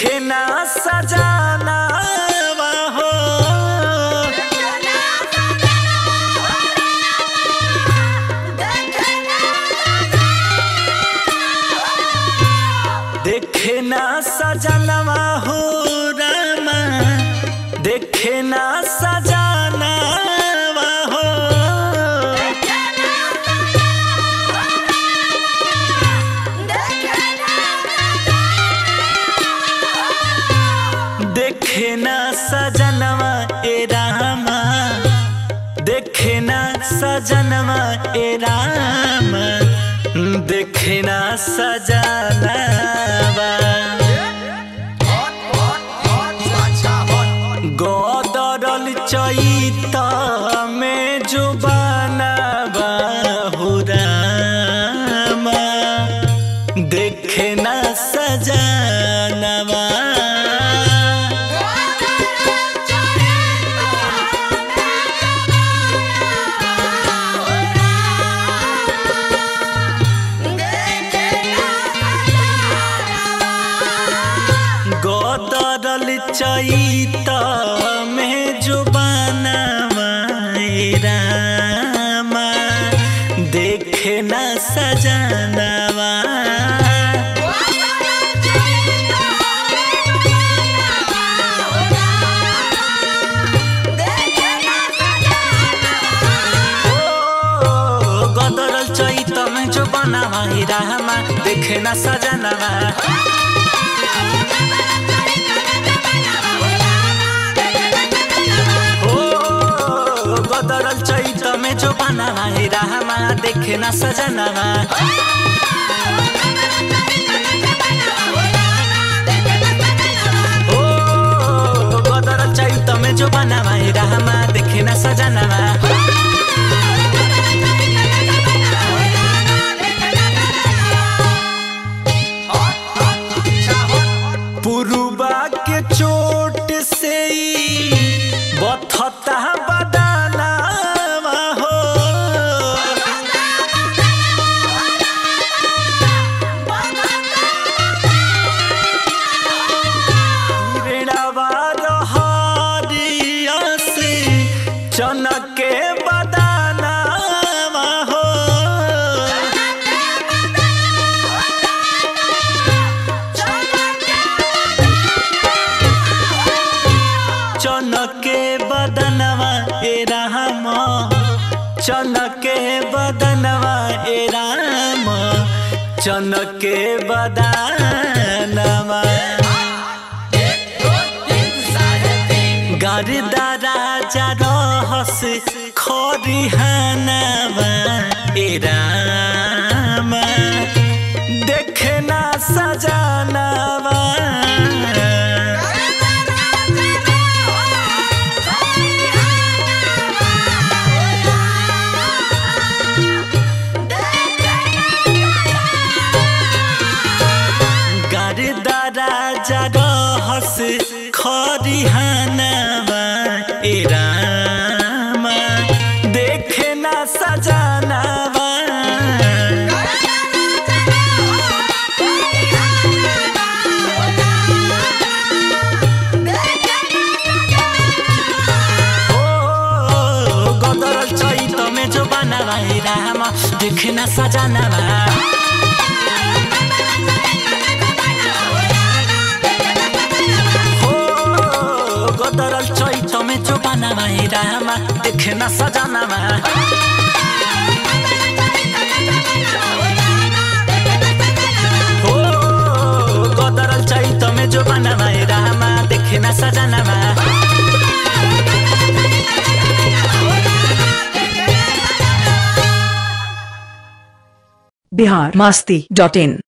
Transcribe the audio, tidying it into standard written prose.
देखे ना सजाना हो देखे ना सजनवा हो रामा देखे ना सजाना हो देखे ना सजनवा ए रामा देखे ना सजनवा ए रामा देखे ना सजनवा गोदरल चैत में जुबानवा हो रामा देखे ना सजनवा गोदरल चैत में जुबानवा रामा देखे ना सजनवा गोदरल चैत में जुबानवा रामा देखे ना सजनवा गोदरल चैत में जो बनवा रामा देखे ना सजनवा गोदरल चैत में जो बनवा रामा देखे ना सजनवा पुरुबा के चोट से बथता बदाना हो रेड़ावा रहरिया से चनके बदाना हो चनके बदनवा ए राम चनके बदनवा ए राम चनके बदनवा गर्दा राजा रहस खरिहानवा ए राम देखे ना सजनवा गर्दा राजा रहस खरिहानवा ए रामा देखे ना सजनवा गोदरल चैत में जो बनवा रामा देखे ना सजनवा गोदरल चैत में जो बनवा रामा देखे ना सजनवा गोदरल चैत में जो बनवा रामा देखे ना सजनवा biharmasti.in